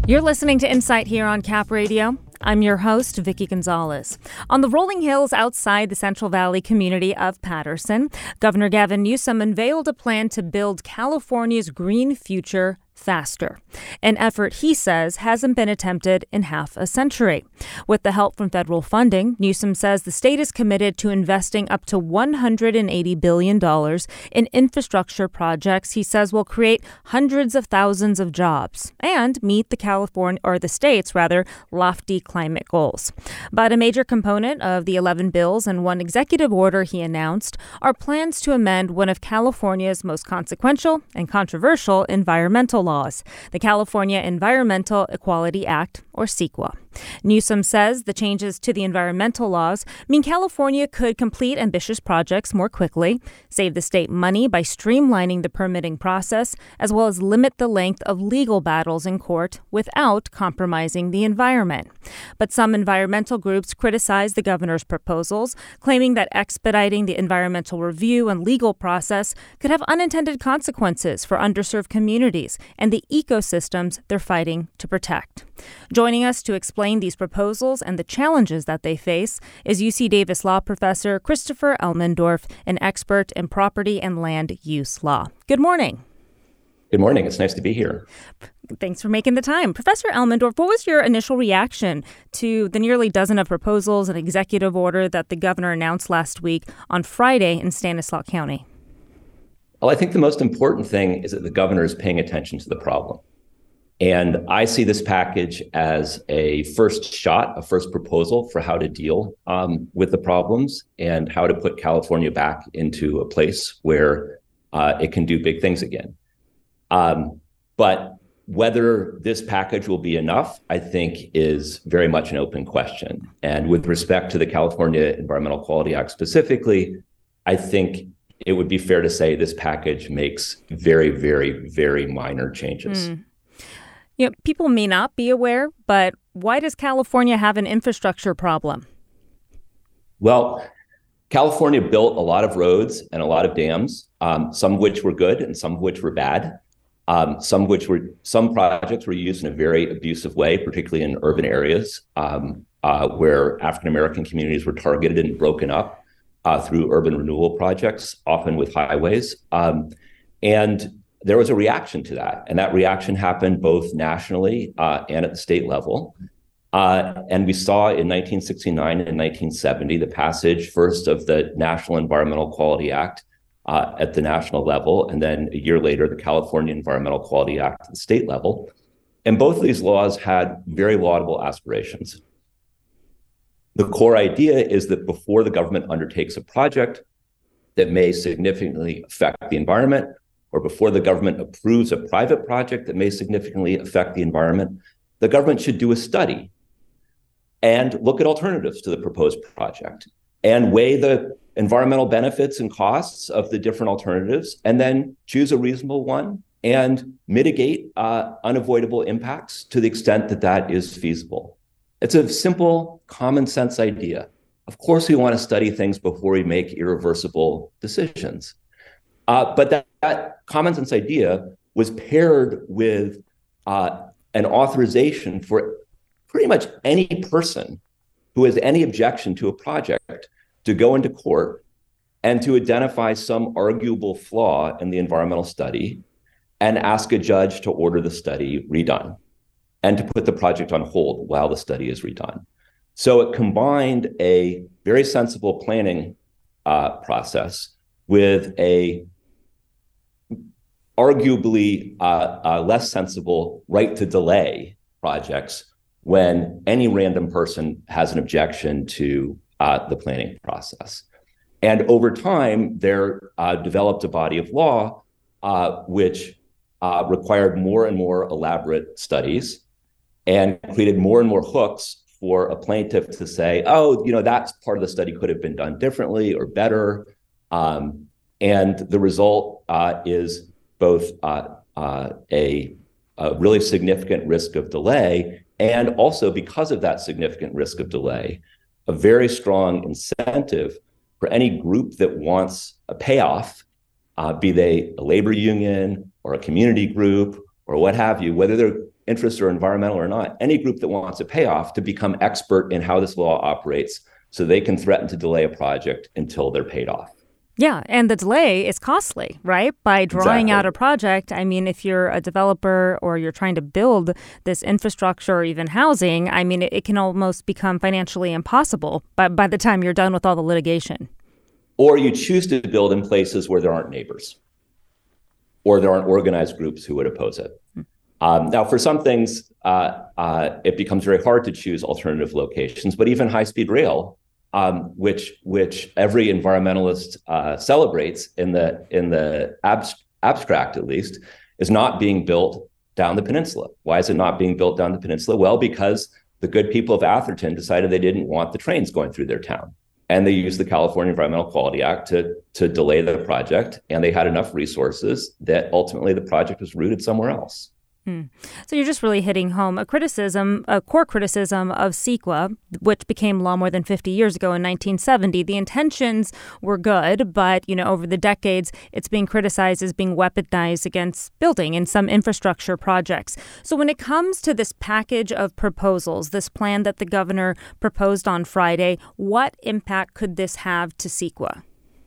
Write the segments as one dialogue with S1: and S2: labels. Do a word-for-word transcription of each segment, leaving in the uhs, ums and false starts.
S1: You're listening to Insight here on Cap Radio. I'm your host, Vicky Gonzalez. On the rolling hills outside the Central Valley community of Patterson, Governor Gavin Newsom unveiled a plan to build California's green future faster, an effort he says hasn't been attempted in half a century. With the help from federal funding, Newsom says the state is committed to investing up to one hundred eighty billion dollars in infrastructure projects he says will create hundreds of thousands of jobs and meet the California, or the state's rather, lofty climate goals. But a major component of the eleven bills and one executive order he announced are plans to amend one of California's most consequential and controversial environmental laws, the California Environmental Equality Act, or CEQA. Newsom says the changes to the environmental laws mean California could complete ambitious projects more quickly, save the state money by streamlining the permitting process, as well as limit the length of legal battles in court without compromising the environment. But some environmental groups criticize the governor's proposals, claiming that expediting the environmental review and legal process could have unintended consequences for underserved communities and the ecosystems they're fighting to protect. Joining us to explain these proposals and the challenges that they face is U C Davis law professor Christopher Elmendorf, an expert in property and land use law. Good morning.
S2: Good morning. It's nice to be here.
S1: Thanks for making the time. Professor Elmendorf, what was your initial reaction to the nearly dozen of proposals and executive order that the governor announced last week on Friday in Stanislaus County?
S2: Well, I think the most important thing is that the governor is paying attention to the problem. And I see this package as a first shot, a first proposal for how to deal um, with the problems and how to put California back into a place where uh, it can do big things again. Um, but whether this package will be enough, I think, is very much an open question. And with respect to the California Environmental Quality Act specifically, I think it would be fair to say this package makes very, very, very minor changes.
S1: Mm. You know, people may not be aware, but why does California have an infrastructure problem?
S2: Well, California built a lot of roads and a lot of dams, um, some of which were good and some of which were bad. Um, some of which were some projects were used in a very abusive way, particularly in urban areas um, uh, where African American communities were targeted and broken up uh, through urban renewal projects, often with highways. Um, and there was a reaction to that, and that reaction happened both nationally uh, and at the state level. Uh, and we saw in nineteen sixty-nine and nineteen seventy the passage first of the National Environmental Quality Act uh, at the national level, and then a year later, the California Environmental Quality Act at the state level. And both of these laws had very laudable aspirations. The core idea is that before the government undertakes a project that may significantly affect the environment, or before the government approves a private project that may significantly affect the environment, the government should do a study and look at alternatives to the proposed project and weigh the environmental benefits and costs of the different alternatives, and then choose a reasonable one and mitigate uh, unavoidable impacts to the extent that that is feasible. It's a simple, common sense idea. Of course, we want to study things before we make irreversible decisions. Uh, but that, that common sense idea was paired with uh, an authorization for pretty much any person who has any objection to a project to go into court and to identify some arguable flaw in the environmental study and ask a judge to order the study redone and to put the project on hold while the study is redone. So it combined a very sensible planning uh, process with a arguably uh, uh, less sensible right to delay projects when any random person has an objection to uh, the planning process. And over time, there uh, developed a body of law uh, which uh, required more and more elaborate studies and created more and more hooks for a plaintiff to say, oh, you know, that part of the study could have been done differently or better. Um, and the result uh, is both uh, uh, a, a really significant risk of delay, and also, because of that significant risk of delay, a very strong incentive for any group that wants a payoff, uh, be they a labor union or a community group or what have you, whether they're interests are environmental or not, any group that wants a payoff to become expert in how this law operates so they can threaten to delay a project until they're paid off.
S1: Yeah, and the delay is costly, right? By drawing
S2: Exactly.
S1: out a project, I mean, if you're a developer or you're trying to build this infrastructure or even housing, I mean, it, it can almost become financially impossible by, by the time you're done with all the litigation.
S2: Or you choose to build in places where there aren't neighbors or there aren't organized groups who would oppose it. Hmm. Um, now, for some things, uh, uh, it becomes very hard to choose alternative locations, but even high-speed rail, Um, which which every environmentalist uh, celebrates in the in the abs- abstract, at least, is not being built down the peninsula. Why is it not being built down the peninsula? Well, because the good people of Atherton decided they didn't want the trains going through their town, and they used the California Environmental Quality Act to to delay the project, and they had enough resources that ultimately the project was routed somewhere else.
S1: Hmm. So you're just really hitting home a criticism, a core criticism of CEQA, which became law more than fifty years ago in nineteen seventy. The intentions were good, but, you know, over the decades, it's being criticized as being weaponized against building in some infrastructure projects. So when it comes to this package of proposals, this plan that the governor proposed on Friday, what impact could this have to CEQA?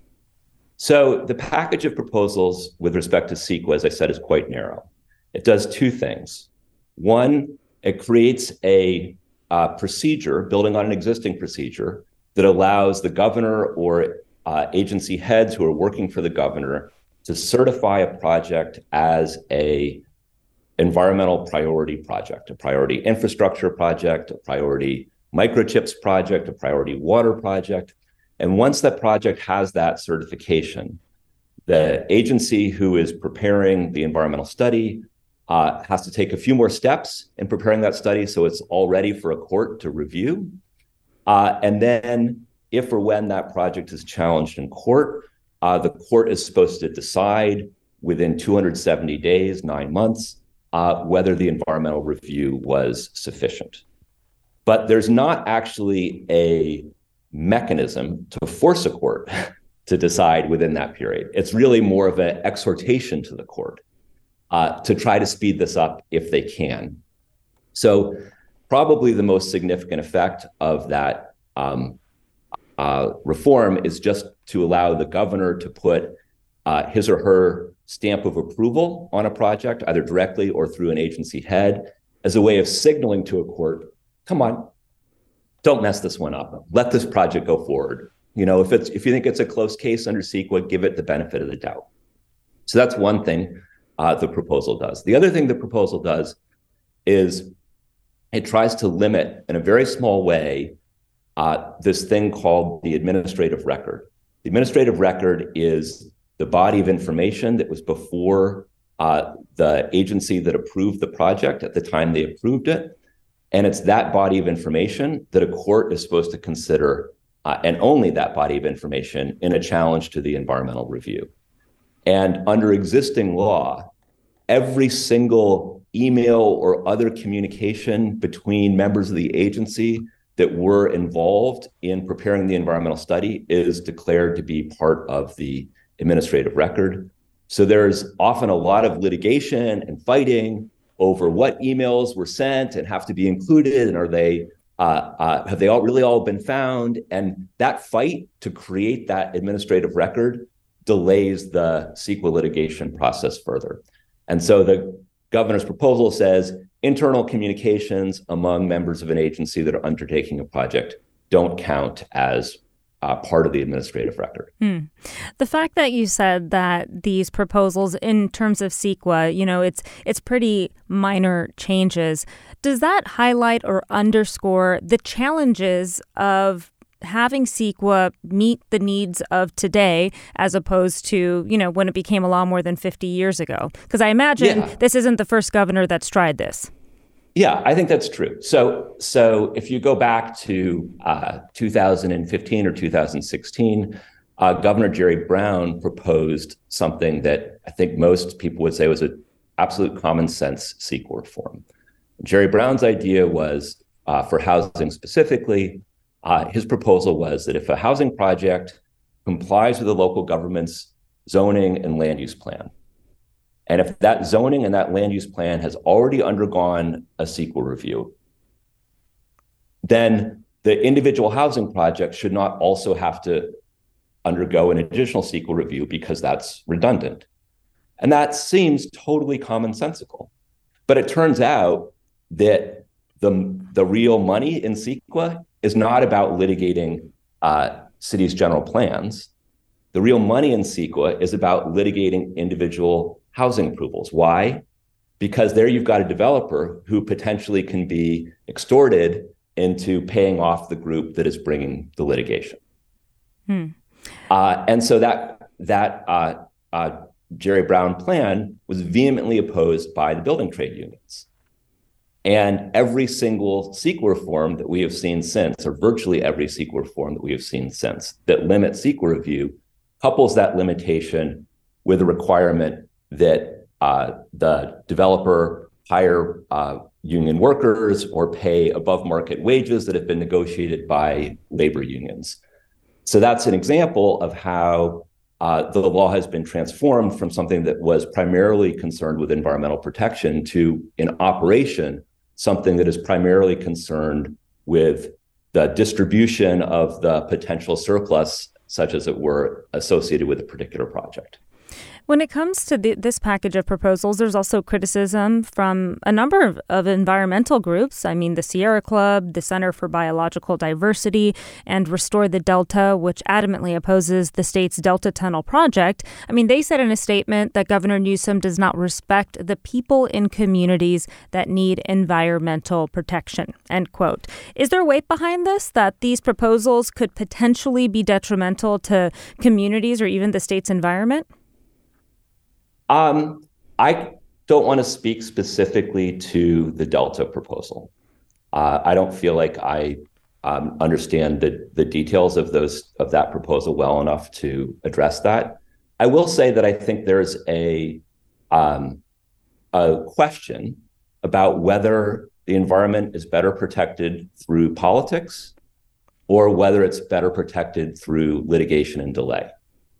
S2: So the package of proposals with respect to CEQA, as I said, is quite narrow. It does two things. One, it creates a uh, procedure, building on an existing procedure, that allows the governor or uh, agency heads who are working for the governor to certify a project as a environmental priority project, a priority infrastructure project, a priority microchips project, a priority water project. And once that project has that certification, the agency who is preparing the environmental study Uh, has to take a few more steps in preparing that study so it's all ready for a court to review. Uh, and then if or when that project is challenged in court, uh, the court is supposed to decide within two hundred seventy days, nine months, uh, whether the environmental review was sufficient. But there's not actually a mechanism to force a court to decide within that period. It's really more of an exhortation to the court Uh, to try to speed this up if they can. So probably the most significant effect of that um, uh, reform is just to allow the governor to put uh, his or her stamp of approval on a project, either directly or through an agency head, as a way of signaling to a court, come on, don't mess this one up. Let this project go forward. You know, if it's if you think it's a close case under CEQA, give it the benefit of the doubt. So that's one thing Uh, the proposal does. The other thing the proposal does is it tries to limit in a very small way uh, this thing called the administrative record. The administrative record is the body of information that was before uh, the agency that approved the project at the time they approved it. And it's that body of information that a court is supposed to consider, uh, and only that body of information, in a challenge to the environmental review. And under existing law, every single email or other communication between members of the agency that were involved in preparing the environmental study is declared to be part of the administrative record. So there's often a lot of litigation and fighting over what emails were sent and have to be included, and are they uh, uh, have they all really all been found? And that fight to create that administrative record delays the CEQA litigation process further. And so the governor's proposal says internal communications among members of an agency that are undertaking a project don't count as uh, part of the administrative record.
S1: Hmm. The fact that you said that these proposals in terms of CEQA, you know, it's it's pretty minor changes. Does that highlight or underscore the challenges of having CEQA meet the needs of today as opposed to, you know, when it became a law more than fifty years ago? Because I imagine
S2: Yeah.
S1: this isn't the first governor that's tried this.
S2: Yeah, I think that's true. So, so if you go back to uh, two thousand fifteen or two thousand sixteen, uh, Governor Jerry Brown proposed something that I think most people would say was an absolute common sense CEQA reform. Jerry Brown's idea was, uh, for housing specifically, Uh, his proposal was that if a housing project complies with the local government's zoning and land use plan, And if that zoning and that land use plan has already undergone a CEQA review, then the individual housing project should not also have to undergo an additional CEQA review because that's redundant. And that seems totally commonsensical. But it turns out that the, the real money in CEQA is not about litigating uh, cities' general plans. The real money in CEQA is about litigating individual housing approvals. Why? Because there you've got a developer who potentially can be extorted into paying off the group that is bringing the litigation. Hmm. Uh, and so that, that uh, uh, Jerry Brown plan was vehemently opposed by the building trade unions. And every single CEQA reform that we have seen since, or virtually every CEQA reform that we have seen since, that limits CEQA review, couples that limitation with a requirement that uh, the developer hire uh, union workers or pay above market wages that have been negotiated by labor unions. So that's an example of how uh, the law has been transformed from something that was primarily concerned with environmental protection to, in operation, something that is primarily concerned with the distribution of the potential surplus, such as it were, associated with a particular project.
S1: When it comes to the, this package of proposals, there's also criticism from a number of, of environmental groups. I mean, the Sierra Club, the Center for Biological Diversity, and Restore the Delta, which adamantly opposes the state's Delta Tunnel project. I mean, they said in a statement that Governor Newsom does not respect the people in communities that need environmental protection, end quote. Is there weight behind this, that these proposals could potentially be detrimental to communities or even the state's environment?
S2: Um, I don't want to speak specifically to the Delta proposal. Uh, I don't feel like I um, understand the, the details of those of that proposal well enough to address that. I will say that I think there's a um, a question about whether the environment is better protected through politics or whether it's better protected through litigation and delay.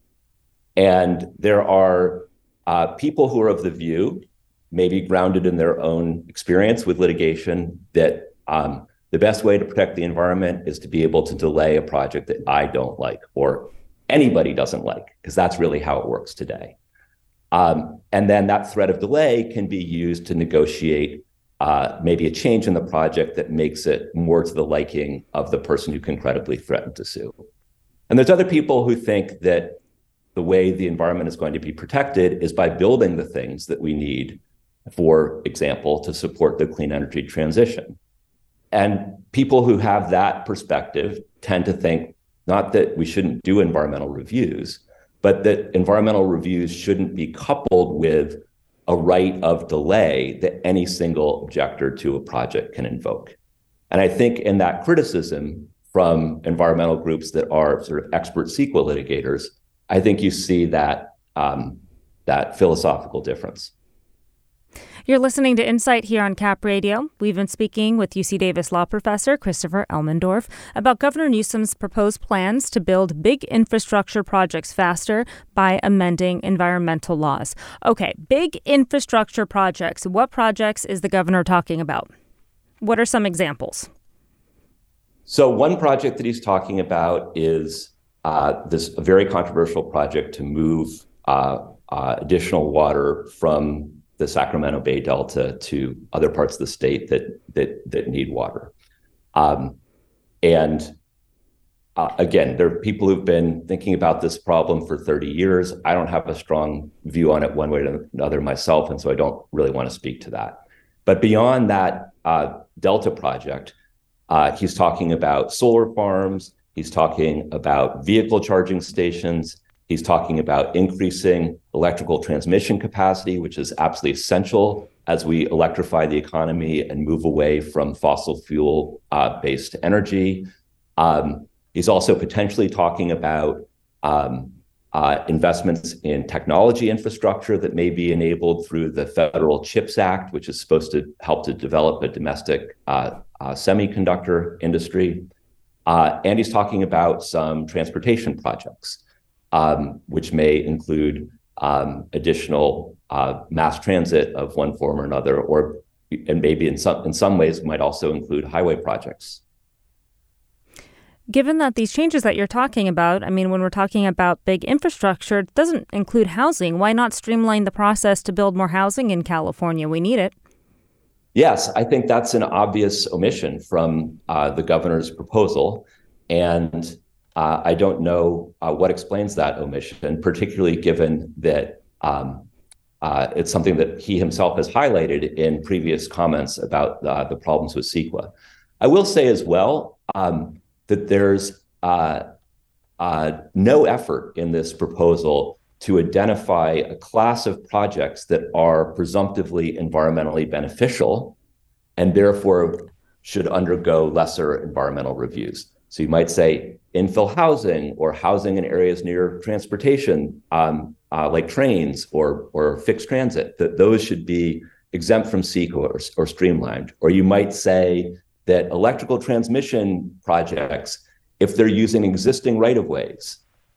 S2: And there are Uh, people who are of the view, maybe grounded in their own experience with litigation, that um, the best way to protect the environment is to be able to delay a project that I don't like or anybody doesn't like, because that's really how it works today. Um, and then that threat of delay can be used to negotiate uh, maybe a change in the project that makes it more to the liking of the person who can credibly threaten to sue. And there's other people who think that the way the environment is going to be protected is by building the things that we need, for example, to support the clean energy transition. And people who have that perspective tend to think not that we shouldn't do environmental reviews, but that environmental reviews shouldn't be coupled with a right of delay that any single objector to a project can invoke. And I think in that criticism from environmental groups that are sort of expert CEQA litigators, I think you see that um, that philosophical difference.
S1: You're listening to Insight here on Cap Radio. We've been speaking with U C Davis law professor Christopher Elmendorf about Governor Newsom's proposed plans to build big infrastructure projects faster by amending environmental laws. Okay, big infrastructure projects. What projects is the governor talking about? What are some examples?
S2: So one project that he's talking about is Uh, this a very controversial project to move uh, uh, additional water from the Sacramento Bay Delta to other parts of the state that that that need water. Um, and uh, again, there are people who've been thinking about this problem for thirty years. I don't have a strong view on it one way or another myself, and so I don't really want to speak to that. But beyond that uh, Delta project, uh, he's talking about solar farms. He's talking about vehicle charging stations. He's talking about increasing electrical transmission capacity, which is absolutely essential as we electrify the economy and move away from fossil fuel uh, based energy. Um, he's also potentially talking about um, uh, investments in technology infrastructure that may be enabled through the Federal CHIPS Act, which is supposed to help to develop a domestic uh, uh, semiconductor industry. Uh, and he's talking about some transportation projects, um, which may include um, additional uh, mass transit of one form or another, or and maybe in some in some ways might also include highway projects.
S1: Given that these changes that you're talking about, I mean, when we're talking about big infrastructure, it doesn't include housing. Why not streamline the process to build more housing in California? We need it.
S2: Yes, I think that's an obvious omission from uh, the governor's proposal. And uh, I don't know uh, what explains that omission, particularly given that um, uh, it's something that he himself has highlighted in previous comments about uh, the problems with CEQA. I will say as well, um, that there's uh, uh, no effort in this proposal to identify a class of projects that are presumptively environmentally beneficial and therefore should undergo lesser environmental reviews. So you might say infill housing or housing in areas near transportation, um, uh, like trains or, or fixed transit, that those should be exempt from CEQA or, or streamlined. Or you might say that electrical transmission projects, if they're using existing right-of-ways,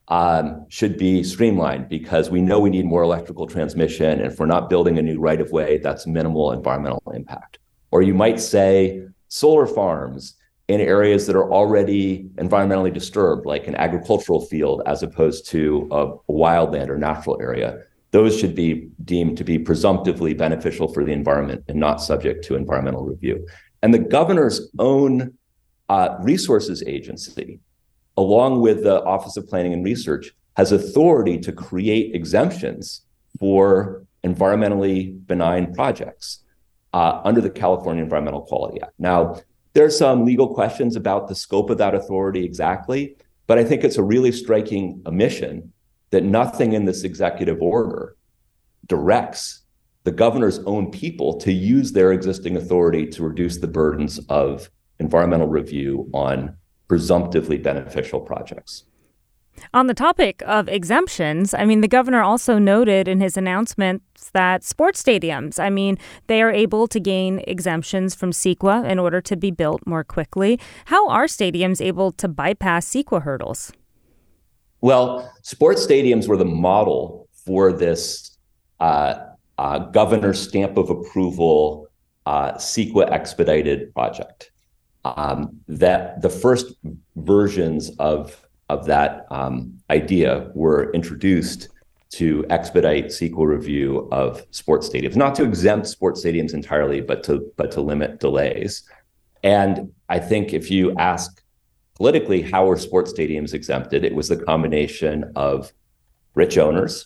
S2: um, should be streamlined because we know we need more electrical transmission. And if we're not building a new right-of-way, that's minimal environmental impact. Or you might say solar farms in areas that are already environmentally disturbed, like an agricultural field, as opposed to a, a wildland or natural area. Those should be deemed to be presumptively beneficial for the environment and not subject to environmental review. And the governor's own uh, resources agency, along with the Office of Planning and Research, has authority to create exemptions for environmentally benign projects uh, under the California Environmental Quality Act. Now, there are some legal questions about the scope of that authority exactly, but I think it's a really striking omission that nothing in this executive order directs the governor's own people to use their existing authority to reduce the burdens of environmental review on presumptively beneficial projects.
S1: On the topic of exemptions, I mean, the governor also noted in his announcements that sports stadiums, I mean, they are able to gain exemptions from CEQA in order to be built more quickly. How are stadiums able to bypass CEQA hurdles?
S2: Well, sports stadiums were the model for this uh, uh, governor's stamp of approval uh, CEQA expedited project. Um, that the first versions of of that um, idea were introduced to expedite CEQA review of sports stadiums, not to exempt sports stadiums entirely, but to but to limit delays. And I think if you ask politically, how were sports stadiums exempted? It was the combination of rich owners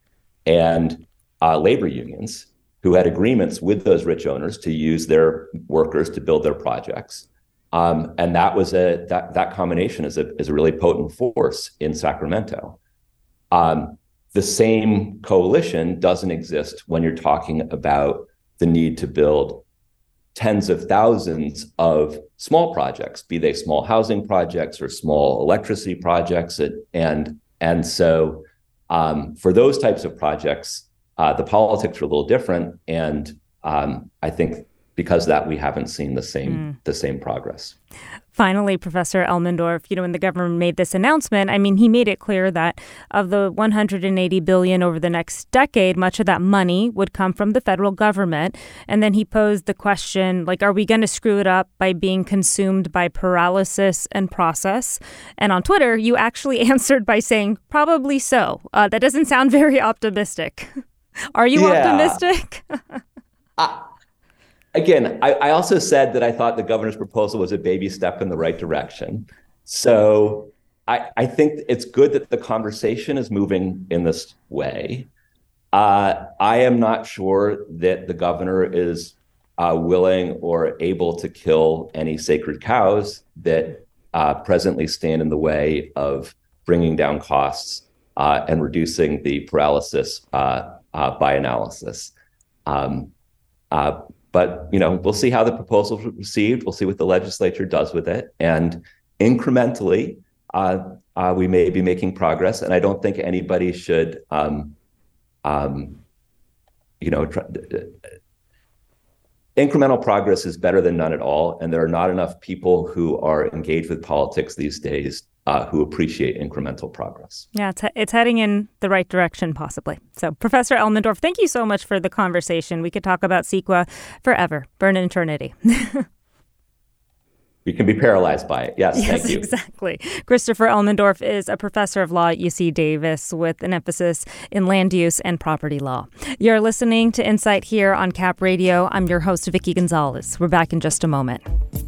S2: and uh, labor unions who had agreements with those rich owners to use their workers to build their projects. Um, and that was a that that combination is a is a really potent force in Sacramento. Um, the same coalition doesn't exist when you're talking about the need to build tens of thousands of small projects, be they small housing projects or small electricity projects, and and, and so um, for those types of projects, uh, the politics are a little different, and um, I think. Because of that, we haven't seen the same mm. the same progress.
S1: Finally, Professor Elmendorf, you know, when the governor made this announcement, I mean, he made it clear that of the one hundred eighty billion dollars over the next decade, much of that money would come from the federal government. And then he posed the question, like, are we going to screw it up by being consumed by paralysis and process? And on Twitter, you actually answered by saying, probably so. Uh, that doesn't sound very optimistic. Are you
S2: yeah.
S1: optimistic?
S2: uh- Again, I, I also said that I thought the governor's proposal was a baby step in the right direction. So I, I think it's good that the conversation is moving in this way. Uh, I am not sure that the governor is uh, willing or able to kill any sacred cows that uh, presently stand in the way of bringing down costs uh, and reducing the paralysis uh, uh, by analysis. Um, uh, But, you know, we'll see how the proposal is received. We'll see what the legislature does with it. And incrementally, uh, uh, we may be making progress. And I don't think anybody should, um, um, you know, try, uh, incremental progress is better than none at all. And there are not enough people who are engaged with politics these days uh, who appreciate incremental progress.
S1: Yeah, it's, it's heading in the right direction, possibly. So, Professor Elmendorf, thank you so much for the conversation. We could talk about CEQA forever, for an eternity.
S2: You can be paralyzed by it. Yes,
S1: yes,
S2: thank you.
S1: Exactly. Christopher Elmendorf is a professor of law at U C Davis with an emphasis in land use and property law. You're listening to Insight here on Cap Radio. I'm your host, Vicki Gonzalez. We're back in just a moment.